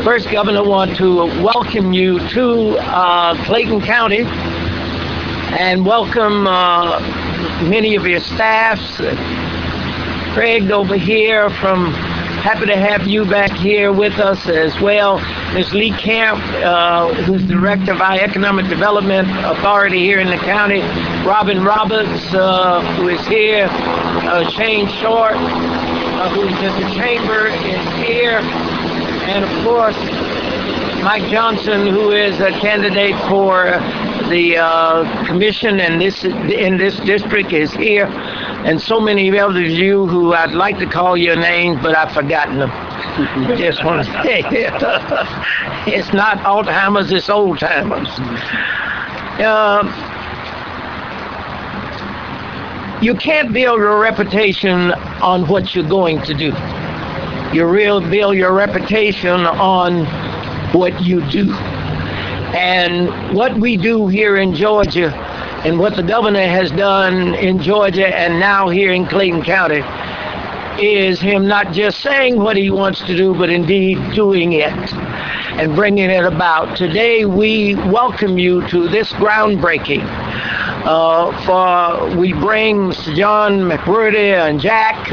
First, Governor, I want to welcome you to Clayton County and welcome many of your staffs. Craig over here happy to have you back here with us as well. Ms. Lee Camp, who's Director of our Economic Development Authority here in the county. Robin Roberts, who is here. Shane Short, who's at the chamber, is here. And of course, Mike Johnson, who is a candidate for the commission in this district, is here. And so many others of you who I'd like to call your names, but I've forgotten them. Just want to say it's not Alzheimer's, it's old timers. You can't build a reputation on what you're going to do. You really build your reputation on what you do. And what we do here in Georgia, and what the governor has done in Georgia and now here in Clayton County, is him not just saying what he wants to do, but indeed doing it and bringing it about. Today we welcome you to this groundbreaking. We bring Mr. John McWherty and Jack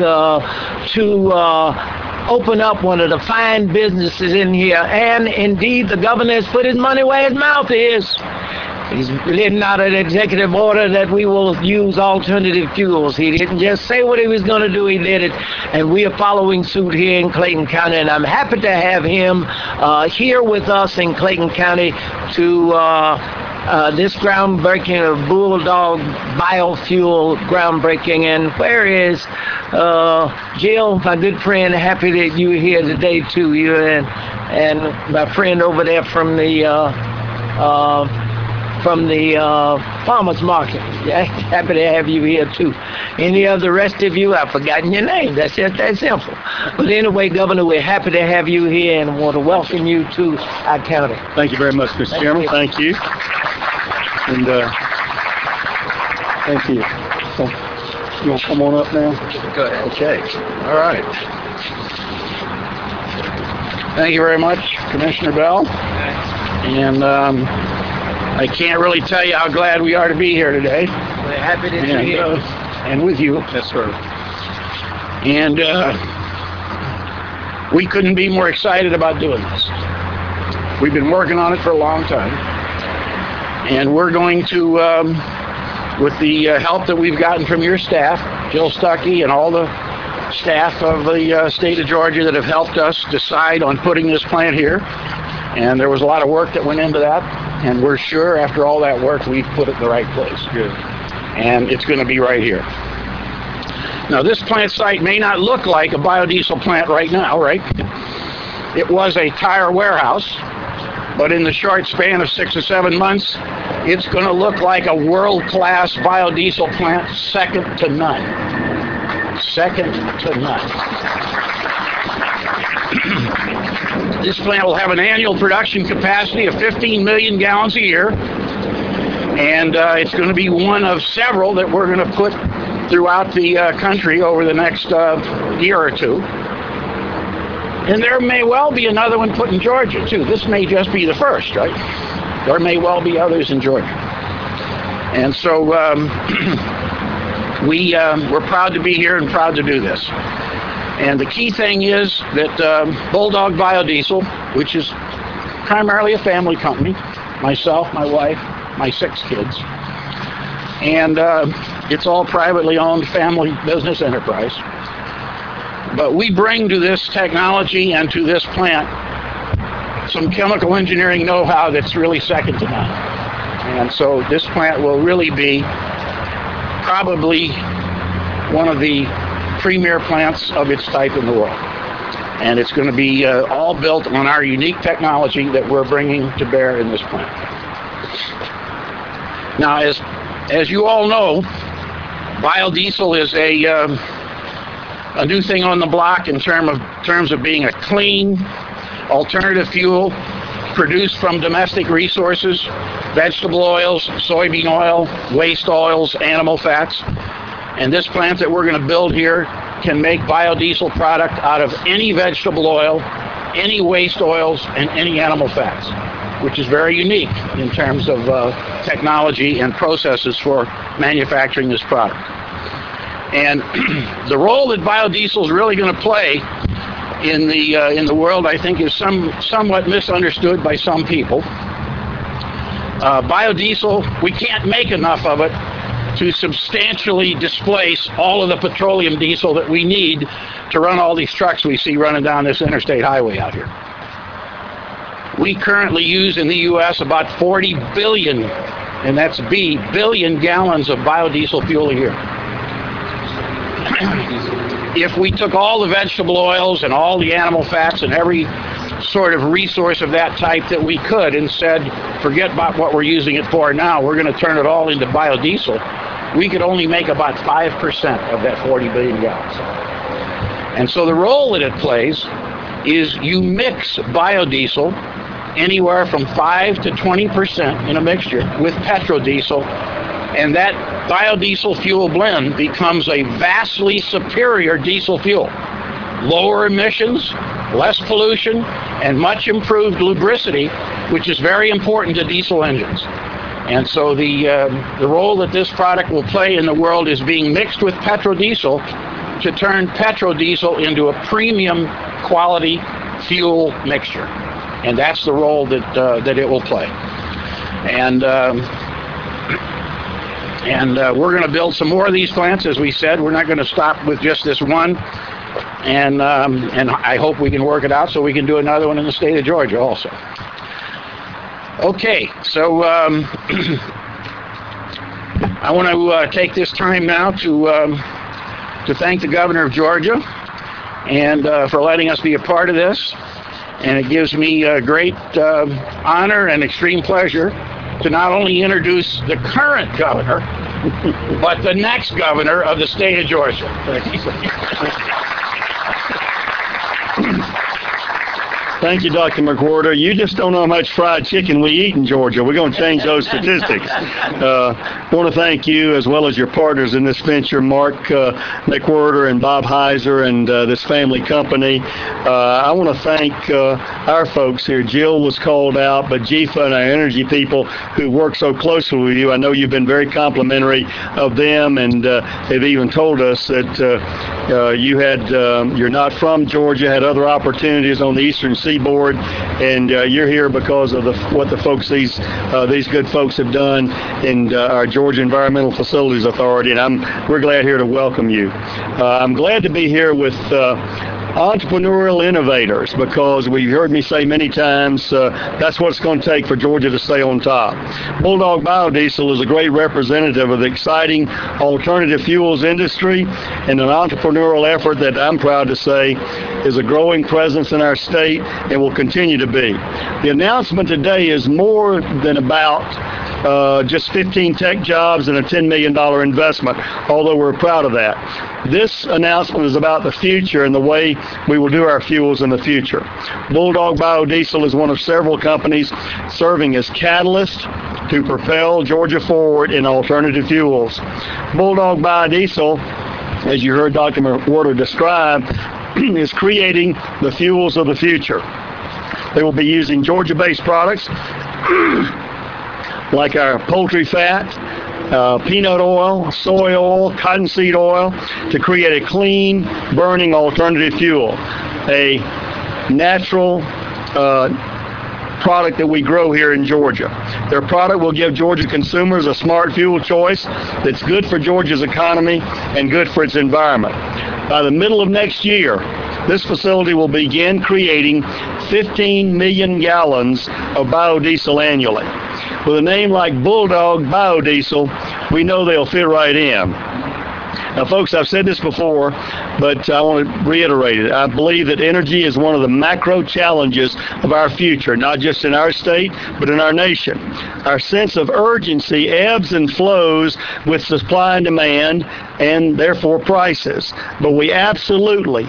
to open up one of the fine businesses in here, and indeed the governor has put his money where his mouth is. He's written out an executive order that we will use alternative fuels. He didn't just say what he was going to do, he did it, and we are following suit here in Clayton County, and I'm happy to have him here with us in Clayton County to this groundbreaking of Bulldog biofuel groundbreaking. And where is Jill, my good friend? Happy that you're here today too. You and my friend over there from the farmers market. Yeah, happy to have you here too. Any of the rest of you, I've forgotten your name. That's just that simple. But anyway, Governor, we're happy to have you here and want to welcome you to our county. Thank you very much, Mr. Chairman. Thank you. And thank you. So, you want to come on up now? Go ahead. Okay. All right. Thank you very much, Commissioner Bell. And I can't really tell you how glad we are to be here today. We're happy that you're here. And with you. That's right. And we couldn't be more excited about doing this. We've been working on it for a long time. And we're going to, with the help that we've gotten from your staff, Jill Stuckey and all the staff of the state of Georgia that have helped us decide on putting this plant here. And there was a lot of work that went into that. And we're sure after all that work, we've put it in the right place. Good. And it's going to be right here. Now, this plant site may not look like a biodiesel plant right now, right? It was a tire warehouse. But in the short span of 6 or 7 months, it's going to look like a world-class biodiesel plant, second to none. Second to none. This plant will have an annual production capacity of 15 million gallons a year, and it's going to be one of several that we're going to put throughout the country over the next year or two. And there may well be another one put in Georgia, too. This may just be the first, right? There may well be others in Georgia. And so we're proud to be here and proud to do this. And the key thing is that Bulldog Biodiesel, which is primarily a family company, myself, my wife, my 6 kids, and it's all privately owned family business enterprise. But we bring to this technology and to this plant some chemical engineering know-how that's really second to none. And so this plant will really be probably one of the premier plants of its type in the world. And it's going to be all built on our unique technology that we're bringing to bear in this plant. Now, as you all know, biodiesel is a new thing on the block in terms of being a clean alternative fuel produced from domestic resources, vegetable oils, soybean oil, waste oils, animal fats. And this plant that we're going to build here can make biodiesel product out of any vegetable oil any waste oils and any animal fats, which is very unique in terms of technology and processes for manufacturing this product. And the role that biodiesel is really going to play in the world, I think, is somewhat misunderstood by some people. Biodiesel, we can't make enough of it to substantially displace all of the petroleum diesel that we need to run all these trucks we see running down this interstate highway out here. We currently use in the U.S. about 40 billion, and that's billion gallons of biodiesel fuel a year. If we took all the vegetable oils and all the animal fats and every sort of resource of that type that we could and said, forget about what we're using it for now, we're going to turn it all into biodiesel, we could only make about 5% of that 40 billion gallons. And so the role that it plays is you mix biodiesel anywhere from 5 to 20% in a mixture with petrodiesel, and that biodiesel fuel blend becomes a vastly superior diesel fuel. Lower emissions, less pollution, and much improved lubricity, which is very important to diesel engines. And so the role that this product will play in the world is being mixed with petrodiesel to turn petrodiesel into a premium quality fuel mixture. And that's the role that it will play. And we're going to build some more of these plants, as we said. We're not going to stop with just this one. And I hope we can work it out so we can do another one in the state of Georgia also. Okay, so I want to take this time now to thank the governor of Georgia and for letting us be a part of this. And it gives me great honor and extreme pleasure to not only introduce the current governor, but the next governor of the state of Georgia. Thank you, Dr. McWhorter. You just don't know how much fried chicken we eat in Georgia. We're going to change those statistics. I want to thank you, as well as your partners in this venture, Mark McWhorter and Bob Heiser and this family company. I want to thank our folks here. Jill was called out, but Jifa and our energy people who work so closely with you. I know you've been very complimentary of them, and they've even told us that you're not from Georgia, had other opportunities on the eastern seaboard, and you're here because of what the folks these good folks have done in our Georgia Environmental Facilities Authority, and we're glad here to welcome you. I'm glad to be here with entrepreneurial innovators, because we've heard me say many times that's what it's going to take for Georgia to stay on top. Bulldog Biodiesel is a great representative of the exciting alternative fuels industry and an entrepreneurial effort that I'm proud to say is a growing presence in our state and will continue to be. The announcement today is more than about just 15 tech jobs and a $10 million investment, although we're proud of that. This announcement is about the future and the way we will do our fuels in the future. Bulldog Biodiesel is one of several companies serving as catalyst to propel Georgia forward in alternative fuels. Bulldog Biodiesel, as you heard Dr. McWhorter describe, is creating the fuels of the future. They will be using Georgia-based products like our poultry fat, peanut oil, soy oil, cottonseed oil to create a clean burning alternative fuel, a natural product that we grow here in Georgia. Their product will give Georgia consumers a smart fuel choice that's good for Georgia's economy and good for its environment. By the middle of next year, this facility will begin creating 15 million gallons of biodiesel annually. With a name like Bulldog Biodiesel, we know they'll fit right in. Now, folks, I've said this before, but I want to reiterate it. I believe that energy is one of the macro challenges of our future, not just in our state, but in our nation. Our sense of urgency ebbs and flows with supply and demand, and therefore prices. But we absolutely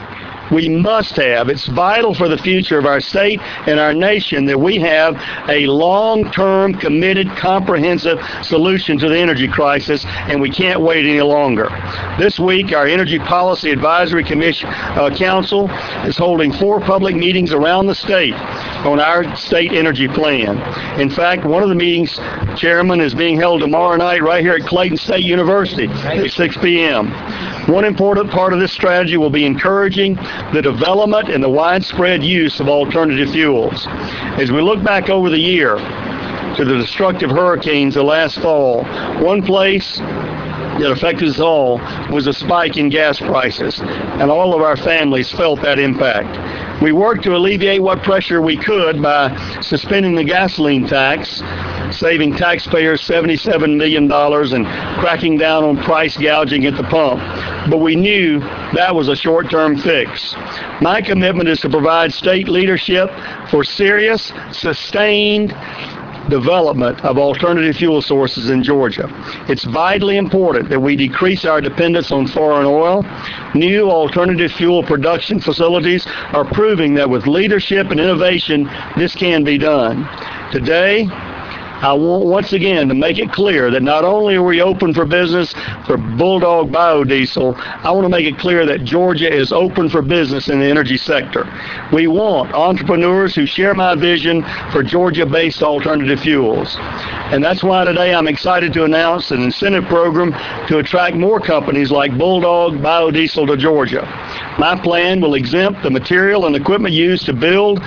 We must have. It's vital for the future of our state and our nation that we have a long-term, committed, comprehensive solution to the energy crisis, and we can't wait any longer. This week, our Energy Policy Advisory Council is holding 4 public meetings around the state on our state energy plan. In fact, one of the meetings, Chairman, is being held tomorrow night right here at Clayton State University at 6 p.m. One important part of this strategy will be encouraging the development and the widespread use of alternative fuels. As we look back over the year to the destructive hurricanes of last fall, one place that affected us all was a spike in gas prices, and all of our families felt that impact. We worked to alleviate what pressure we could by suspending the gasoline tax, saving taxpayers $77 million, and cracking down on price gouging at the pump. But we knew that was a short-term fix. My commitment is to provide state leadership for serious, sustained development of alternative fuel sources in Georgia. It's vitally important that we decrease our dependence on foreign oil. New alternative fuel production facilities are proving that with leadership and innovation, this can be done. Today, I want once again to make it clear that not only are we open for business for Bulldog Biodiesel, I want to make it clear that Georgia is open for business in the energy sector. We want entrepreneurs who share my vision for Georgia-based alternative fuels. And that's why today I'm excited to announce an incentive program to attract more companies like Bulldog Biodiesel to Georgia. My plan will exempt the material and equipment used to build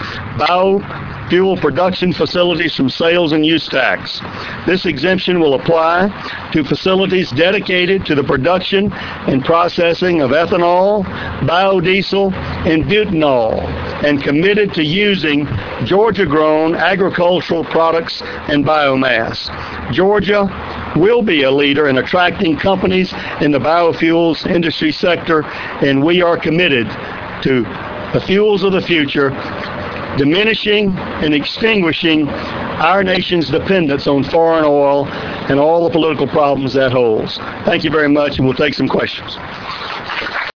biofuel production facilities from sales and use tax. This exemption will apply to facilities dedicated to the production and processing of ethanol, biodiesel, and butanol, and committed to using Georgia-grown agricultural products and biomass. Georgia will be a leader in attracting companies in the biofuels industry sector, and we are committed to the fuels of the future, diminishing and extinguishing our nation's dependence on foreign oil and all the political problems that holds. Thank you very much, and we'll take some questions.